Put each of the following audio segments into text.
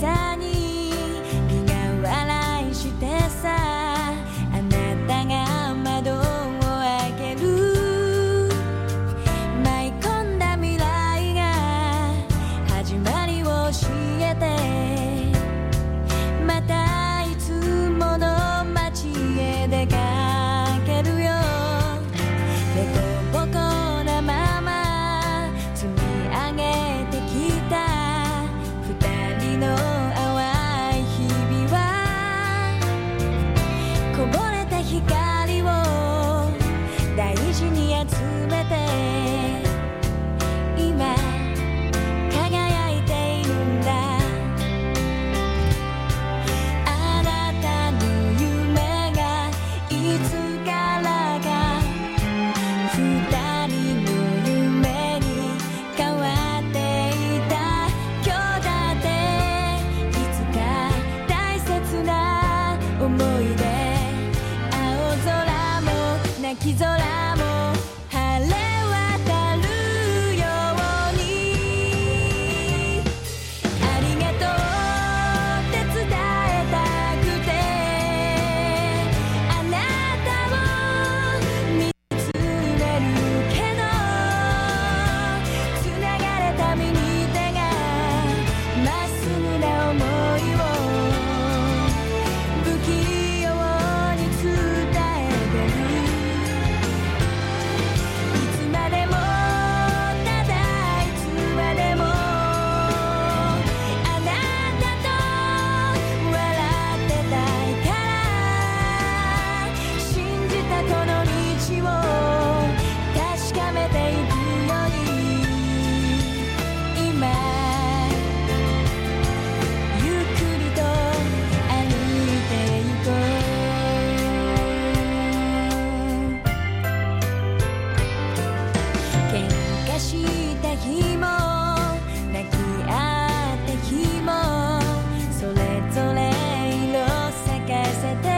さに苦笑いしてさ、あなたが窓を開ける、舞い込んだ未来が始まりを教えて、またいつもの街へ出かけるよ。でこぼこなまま積み上げてきた二人の淡い日々は、こぼれた光を大事に集めて今輝いているんだ。あなたの夢がいつからか二人の夢に変わっていた。今日だっていつか大切な思い出、青空も泣き空も晴れ渡るように、ありがとうって伝えたくて、あなたを見つめるけど、つながれた身に手がまっすぐな想いを不器用に伝えてる。いつまでもただいつまでもあなたと笑ってたいから、信じたこの道を確かめていくように、今ゆっくりと歩いていこう。喧嘩した日も泣き合った日も、それぞれ色咲かせて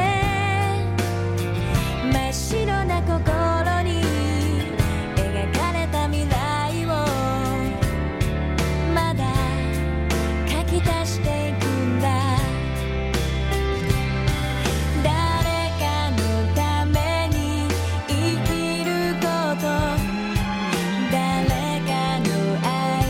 真っ白な心に描かれた未来をまだ書き足していくんだ。誰かのために生きること、誰かの愛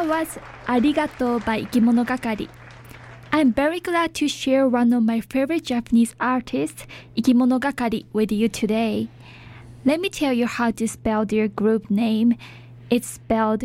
That was Arigato by Ikimonogakari. I'm very glad to share one of my favorite Japanese artists, Ikimonogakari, with you today. Let me tell you how to spell their group name. It's spelled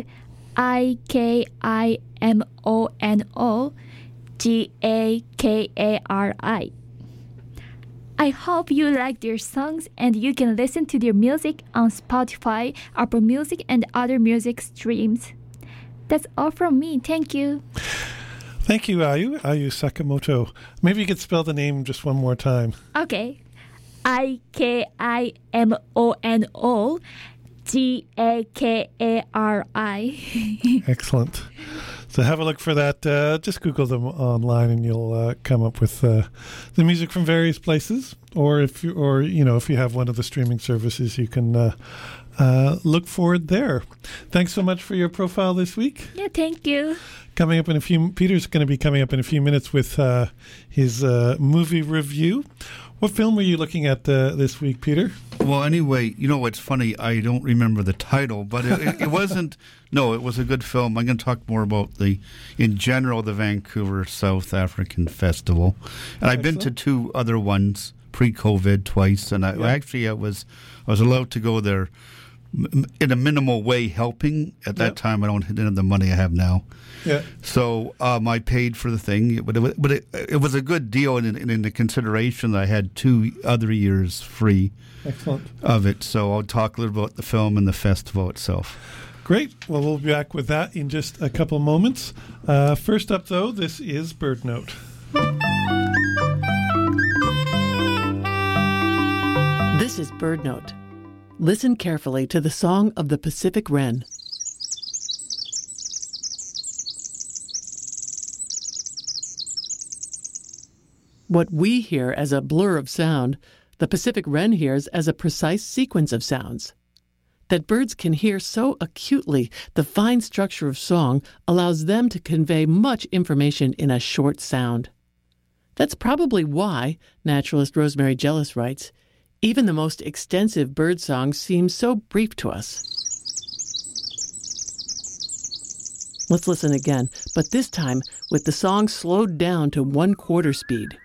IKIMONOGAKARI. I hope you like their songs and you can listen to their music on Spotify, Apple Music, and other music streams. That's all from me. Thank you. Thank you, Ayu Sakamoto. Maybe you could spell the name just one more time. Okay. IKIMONOGAKARI. Excellent. So have a look for that. Just Google them online, and you'll come up with the music from various places. Or if you have one of the streaming services, you can look for it there. Thanks so much for your profile this week. Yeah, thank you. Coming up in Peter's going to be coming up in a few minutes with his movie review. What film were you looking at this week, Peter? Well, anyway, it's funny. I don't remember the title, but it wasn't. No, it was a good film. I'm going to talk more about in general, the Vancouver South African Festival. And I've been to two other ones pre-COVID twice, and I was allowed to go there in a minimal way, helping. At that time, I didn't have the money I have now. Yeah. So I paid for the thing, but it was a good deal, and in the consideration that I had 2 other years free. Excellent. Of it. So I'll talk a little about the film and the festival itself. Great. Well, we'll be back with that in just a couple moments. First up, though, this is Bird Note. This is Bird Note. Listen carefully to the song of the Pacific wren. What we hear as a blur of sound, the Pacific wren hears as a precise sequence of sounds. That birds can hear so acutely the fine structure of song allows them to convey much information in a short sound. That's probably why, naturalist Rosemary Jealous writes, even the most extensive bird songs seem so brief to us. Let's listen again, but this time with the song slowed down to 1/4 speed.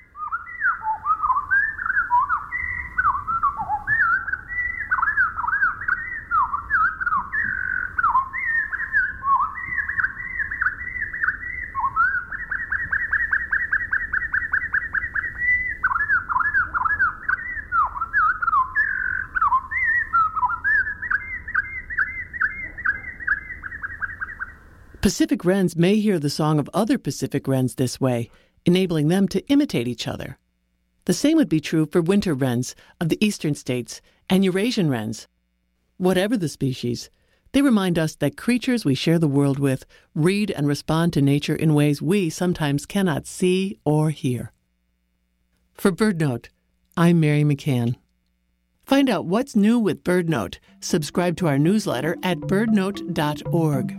Pacific wrens may hear the song of other Pacific wrens this way, enabling them to imitate each other. The same would be true for winter wrens of the eastern states and Eurasian wrens. Whatever the species, they remind us that creatures we share the world with read and respond to nature in ways we sometimes cannot see or hear. For BirdNote, I'm Mary McCann. Find out what's new with BirdNote. Subscribe to our newsletter at birdnote.org.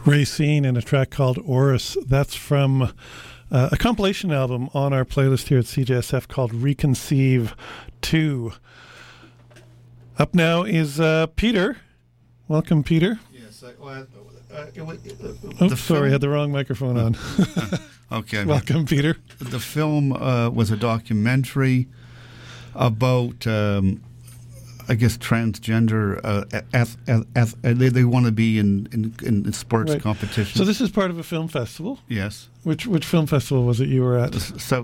Racine and a track called Oris. That's from a compilation album on our playlist here at CJSF called Reconceive 2. Up now is Peter. Welcome, Peter. Yes. Sorry, I had the wrong microphone on. Okay. Welcome, Peter. The film was a documentary about, I guess, transgender. They want to be in sports competition. So this is part of a film festival. Yes. Which film festival was it you were at?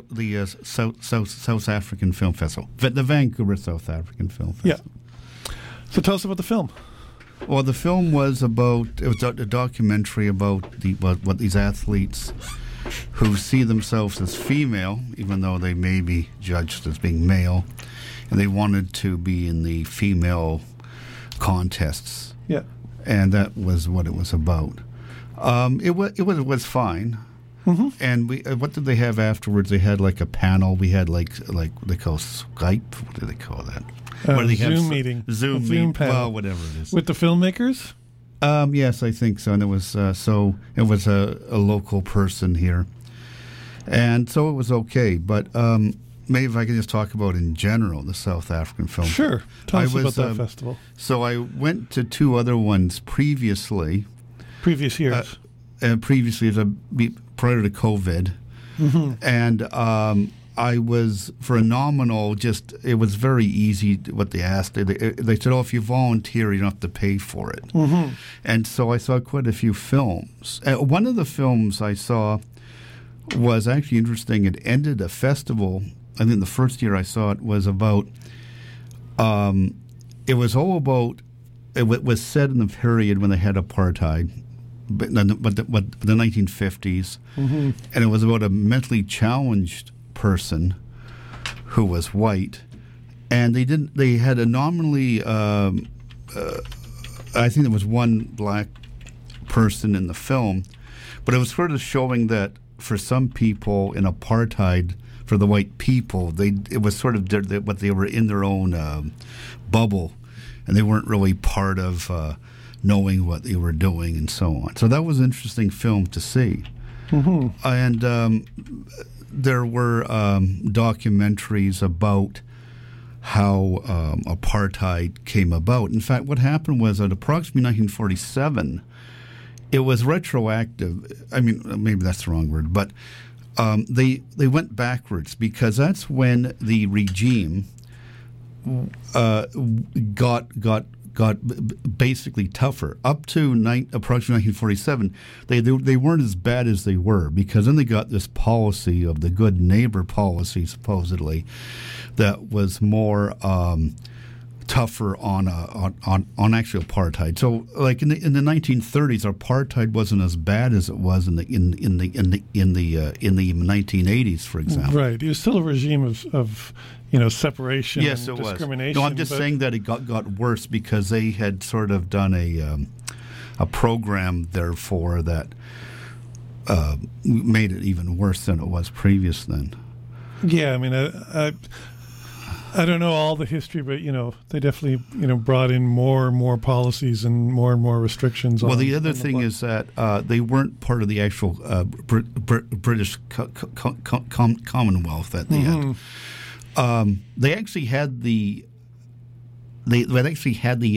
South African Film Festival, the Vancouver South African Film Festival. Yeah. So tell us about the film. Well, the film was a documentary about what these athletes who see themselves as female, even though they may be judged as being male, and they wanted to be in the female contests. Yeah. And that was what it was about. It was fine. Mm-hmm. And what did they have afterwards? They had like a panel. We had like they call Skype. What do they call that? Zoom meeting. Zoom panel. Well, whatever it is. With the filmmakers? Yes, I think so. And it was it was a local person here, and so it was okay. But maybe if I could just talk about in general the South African Film. Sure. Tell us about that festival. So I went to two other ones previously. Previous years. Previously, prior to COVID, mm-hmm. And I was, for a nominal, it was very easy what they asked. They said, if you volunteer, you don't have to pay for it. Mm-hmm. And so I saw quite a few films. One of the films I saw was actually interesting. It ended a festival. I think the first year I saw it was about, it was set in the period when they had apartheid. But the 1950s, mm-hmm. And it was about a mentally challenged person who was white, and they had a nominally I think there was one black person in the film, but it was sort of showing that for some people in apartheid, for the white people, it was sort of what they were in their own bubble, and they weren't really part of knowing what they were doing and so on. So that was an interesting film to see. Mm-hmm. And there were documentaries about how apartheid came about. In fact, what happened was at approximately 1947, it was retroactive. I mean, maybe that's the wrong word, but they went backwards because that's when the regime got basically tougher. Up to approximately 1947, they weren't as bad as they were, because then they got this policy of the good neighbor policy, supposedly, that was more tougher on actual apartheid. So, like in the 1930s, apartheid wasn't as bad as it was in the 1980s, for example. Right. It was still a regime of separation, yes, and it discrimination. Was. No, I'm just saying that it got worse because they had sort of done a program, therefore, that made it even worse than it was previous then. Yeah, I mean, I don't know all the history, but they definitely brought in more and more policies and more restrictions. Well, the other thing is that they weren't part of the actual British Commonwealth that they mm-hmm. had. They actually had the but they had the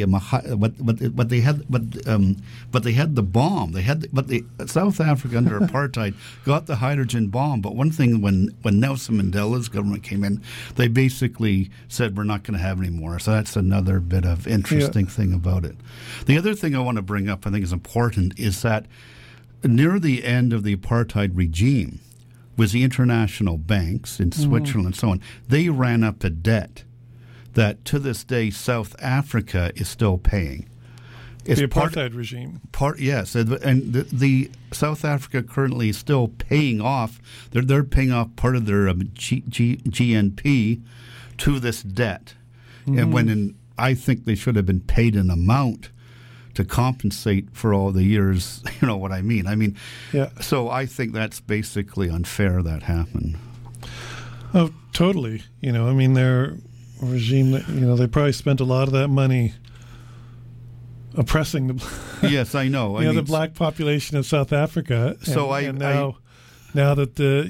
bomb. South Africa under apartheid got the hydrogen bomb. But one thing, when Nelson Mandela's government came in, they basically said we're not going to have any more. So that's another bit of interesting thing about it. The other thing I want to bring up, I think is important, is that near the end of the apartheid regime, was the international banks in Switzerland and so on. They ran up a debt that to this day South Africa is still paying. It's the apartheid regime. Yes, and the South Africa currently is still paying off. They're paying off part of their GNP to this debt, and I think they should have been paid an amount to compensate for all the years. You know what I mean? Yeah. So I think that's basically unfair that happened. Oh, totally. Their regime, they probably spent a lot of that money oppressing the Yes, I know. the black population of South Africa. So now that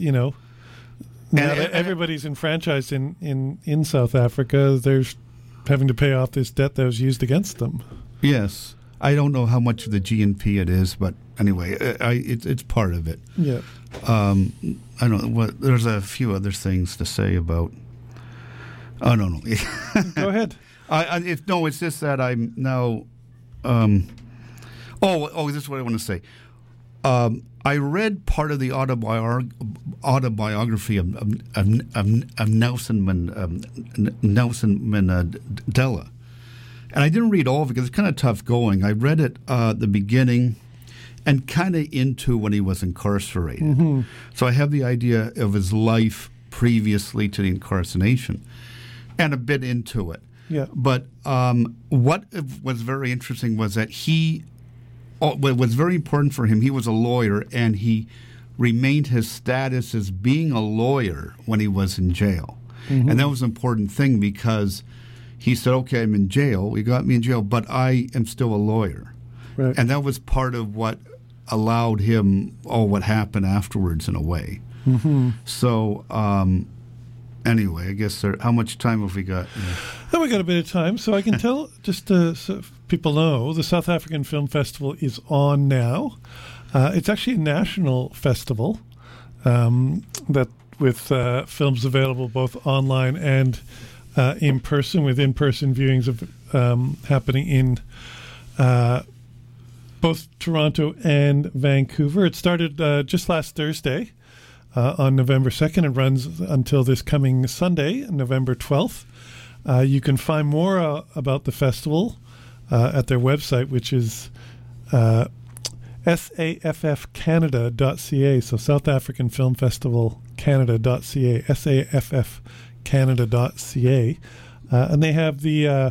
that everybody's enfranchised in South Africa, they're having to pay off this debt that was used against them. Yes, I don't know how much of the GNP it is, but anyway, it's part of it. Yeah. I don't know. There's a few other things to say about. Oh no. Go ahead. It's just that I'm now. This is what I want to say. I read part of the autobiography of Nelson Mandela, and I didn't read all of it because it's kind of tough going. I read it the beginning and kind of into when he was incarcerated. Mm-hmm. So I have the idea of his life previously to the incarceration and a bit into it. Yeah. But what was very interesting was that what was very important for him, he was a lawyer, and he remained his status as being a lawyer when he was in jail. Mm-hmm. And that was an important thing because he said, okay, I'm in jail. You got me in jail, but I am still a lawyer. Right. And that was part of what allowed him what happened afterwards in a way. Mm-hmm. So anyway, I guess how much time have we got? Oh, we got a bit of time, so I can tell, just so people know, the South African Film Festival is on now. It's actually a national festival that with films available both online and in person, with in-person viewings of happening in both Toronto and Vancouver. It started just last Thursday on November 2nd and runs until this coming Sunday, November 12th. You can find more about the festival at their website, which is saffcanada.ca, so South African Film Festival Canada.ca, saffcanada.ca. And they have the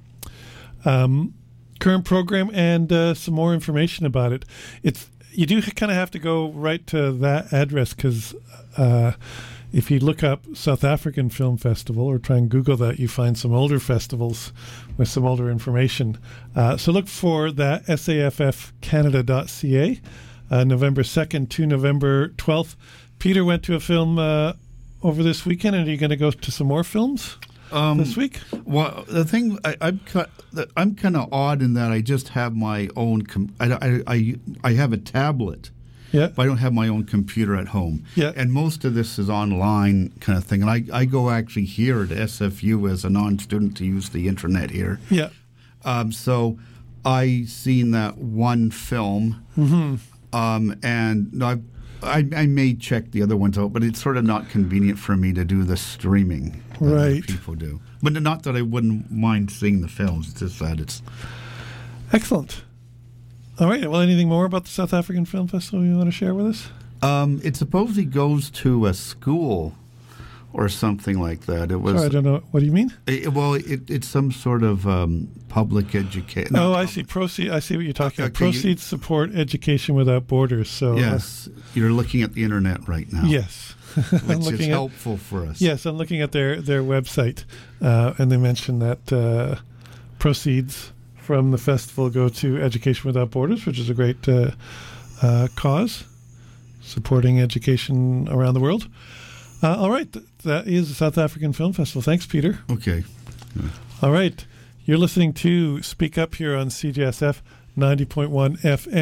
current program and some more information about it. You do kind of have to go right to that address because if you look up South African Film Festival or try and Google that, you find some older festivals with some older information. So look for that, saffcanada.ca, November 2nd to November 12th. Peter went to a film over this weekend, and are you going to go to some more films this week? Well, the thing, I'm kind of odd in that I just have my own, I have a tablet. Yeah. But I don't have my own computer at home. Yeah. And most of this is online kind of thing. And I go actually here at SFU as a non-student to use the internet here. Yeah. So I seen that one film. Mm-hmm. And I may check the other ones out, but it's sort of not convenient for me to do the streaming that other people do. But not that I wouldn't mind seeing the films. It's just that it's... Excellent. All right. Well, anything more about the South African Film Festival you want to share with us? It supposedly goes to a school or something like that. It was. Sorry, I don't know. What do you mean? It's some sort of public education. Oh, I see. I see what you're talking about. Proceeds support education without borders. So yes, you're looking at the internet right now. Yes, which is helpful for us. Yes, I'm looking at their website, and they mention that proceeds from the festival go to Education Without Borders, which is a great cause, supporting education around the world. All right, that is the South African Film Festival. Thanks, Peter. Okay. Yeah. All right, you're listening to Speak Up here on CJSF 90.1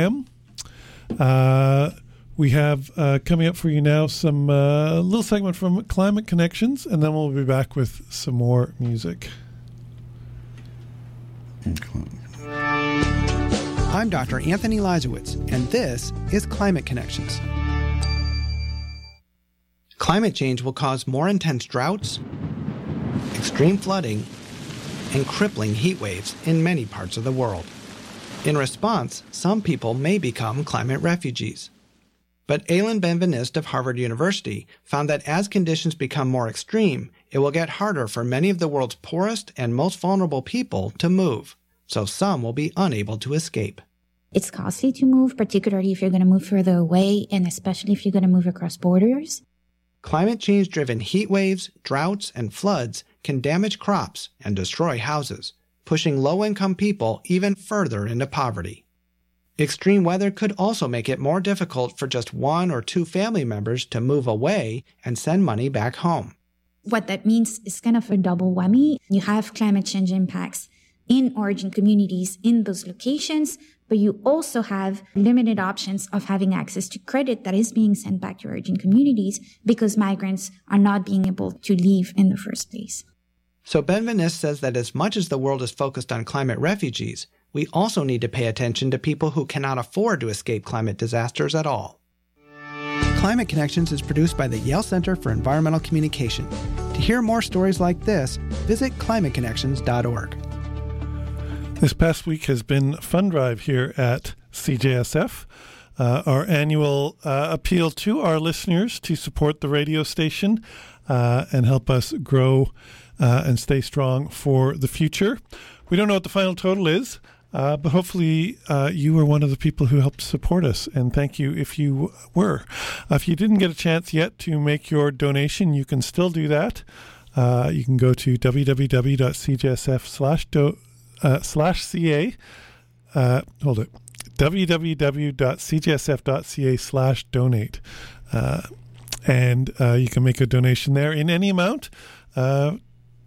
FM. We have coming up for you now some little segment from Climate Connections, and then we'll be back with some more music. I'm Dr. Anthony Lizowitz, and this is Climate Connections. Climate change will cause more intense droughts, extreme flooding, and crippling heat waves in many parts of the world. In response, some people may become climate refugees. But Aylin Benveniste of Harvard University found that as conditions become more extreme, it will get harder for many of the world's poorest and most vulnerable people to move, so some will be unable to escape. It's costly to move, particularly if you're going to move further away, and especially if you're going to move across borders. Climate change-driven heat waves, droughts, and floods can damage crops and destroy houses, pushing low-income people even further into poverty. Extreme weather could also make it more difficult for just one or two family members to move away and send money back home. What that means is kind of a double whammy. You have climate change impacts in origin communities in those locations, but you also have limited options of having access to credit that is being sent back to origin communities because migrants are not being able to leave in the first place. So Benveniste says that as much as the world is focused on climate refugees, we also need to pay attention to people who cannot afford to escape climate disasters at all. Climate Connections is produced by the Yale Center for Environmental Communication. To hear more stories like this, visit climateconnections.org. This past week has been Fund Drive here at CJSF. Our annual appeal to our listeners to support the radio station and help us grow and stay strong for the future. We don't know what the final total is, but hopefully you were one of the people who helped support us, and thank you if you were. If you didn't get a chance yet to make your donation, you can still do that. You can go to www.cjsf/ca. www.cjsf.ca/donate. And you can make a donation there in any amount, $35,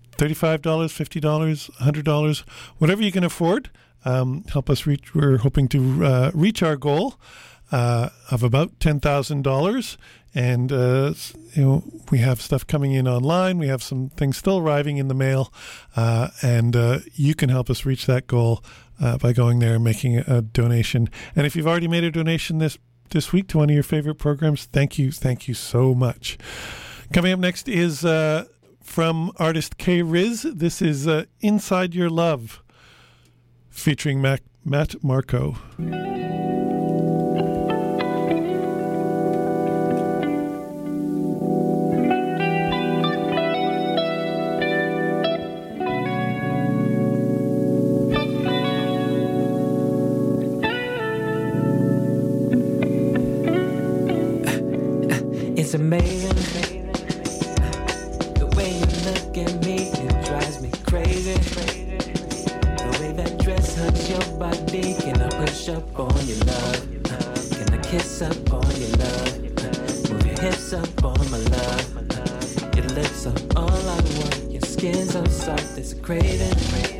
$50, $100, whatever you can afford. Help us reach. We're hoping to reach our goal of about $10,000, and we have stuff coming in online. We have some things still arriving in the mail, and you can help us reach that goal by going there and making a donation. And if you've already made a donation this week to one of your favorite programs, thank you so much. Coming up next is from artist K. Riz. This is Inside Your Love, featuring Matt Marco. It's amazing the way you look at me, it drives me crazy. The way that dress hugs your body, can I push up on your love? Can I kiss up on your love? Move your hips up on my love. Your lips are all I want, your skin so soft, it's craving.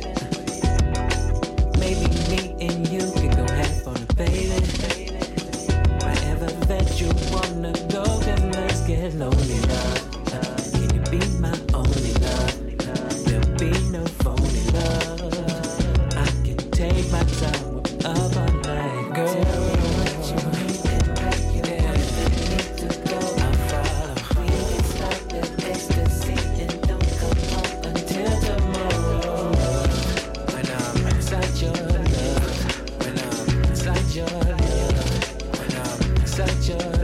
Maybe me and you can go half on a baby. Wherever that you wanna go, then let's get lonely, love. Can you be my only love? There'll be no phony love. I can take my time up all night, girl. Tell me what you need and make it need to go. I'll follow. We can start the ecstasy and don't come home until tomorrow. When I'm inside your love, when I'm inside your love, when I'm inside your love.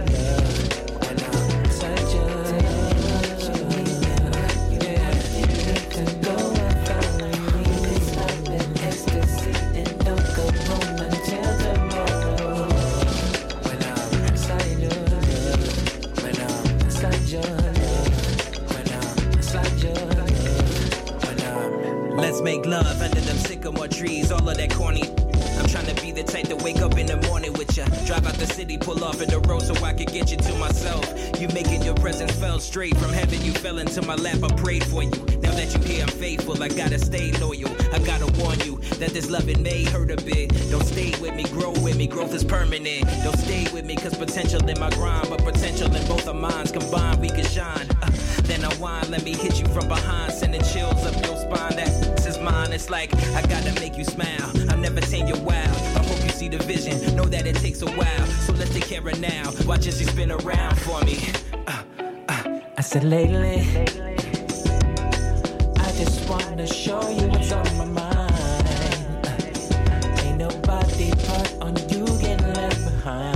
Let's make love under them sycamore trees, all of that corny. I'm trying to be the type to wake up in the morning with ya. Drive out the city, pull off at the road so I could get you to myself. You making your presence felt straight from heaven. You fell into my lap, I prayed for you. Now that you here, I'm faithful. I gotta stay loyal. I gotta warn you that this loving may hurt a bit. Don't stay with me, grow with me. Growth is permanent. Don't stay with me, cause potential in my grind, but potential in both our minds combined, we can shine. Then I whine, let me hit you from behind, sending chills up your spine. That is mine. It's like I gotta make you smile. I'll never tame your wild. I hope you see the vision. Know that it takes a while, so let's take care of now. Watch as you spin around for me. I said lately, I just wanna show you what's on my mind. Ain't nobody part on you getting left behind.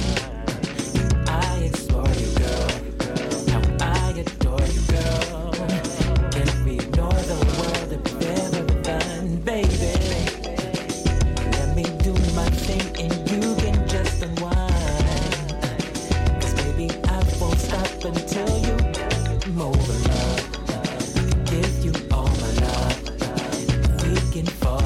I explore you, girl. How I adore you, girl. Can we ignore the world if we've ever done, baby? Let me do my thing and you can just unwind. Cause baby, I won't stop until you move love. Give you all my love. We can fall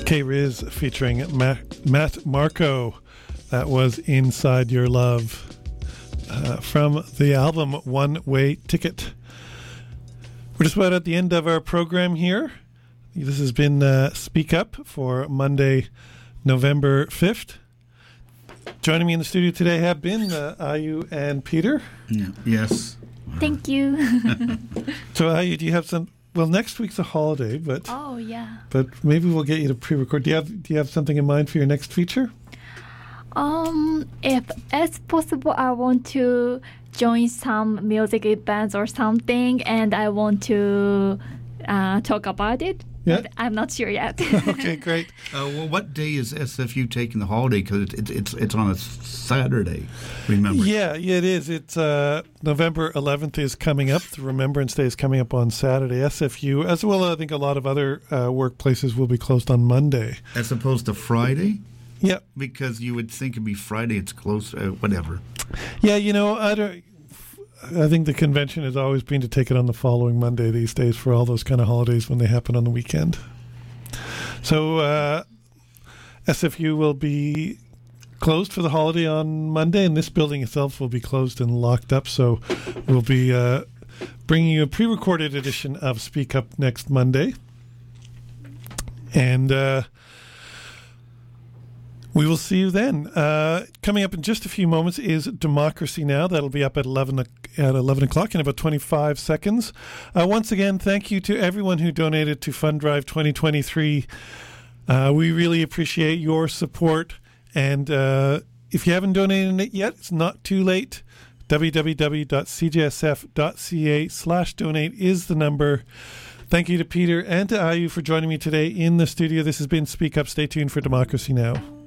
K-Riz featuring Matt Marco. That was Inside Your Love from the album One Way Ticket. We're just about at the end of our program here. This has been Speak Up for Monday, November 5th. Joining me in the studio today have been Ayu and Peter. Yeah. Yes. Thank you. So Ayu, do you have some... Well, next week's a holiday, but... Oh, yeah. But maybe we'll get you to pre-record. Do you have something in mind for your next feature? If it's possible, I want to join some music events or something, and I want to talk about it. Yeah. But I'm not sure yet. Okay, great. Well, what day is SFU taking the holiday? Because it's on a Saturday, remember? Yeah, it is. It's November 11th is coming up. The Remembrance Day is coming up on Saturday. SFU, as well as I think a lot of other workplaces, will be closed on Monday. As opposed to Friday? Yeah. Because you would think it'd be Friday, it's close, whatever. Yeah, I think the convention has always been to take it on the following Monday these days for all those kind of holidays when they happen on the weekend. So SFU will be closed for the holiday on Monday, and this building itself will be closed and locked up. So we'll be bringing you a pre-recorded edition of Speak Up next Monday. And... we will see you then. Coming up in just a few moments is Democracy Now! That'll be up at 11 o'clock in about 25 seconds. Once again, thank you to everyone who donated to Fund Drive 2023. We really appreciate your support. And if you haven't donated it yet, it's not too late. www.cjsf.ca/donate is the number. Thank you to Peter and to Ayu for joining me today in the studio. This has been Speak Up. Stay tuned for Democracy Now!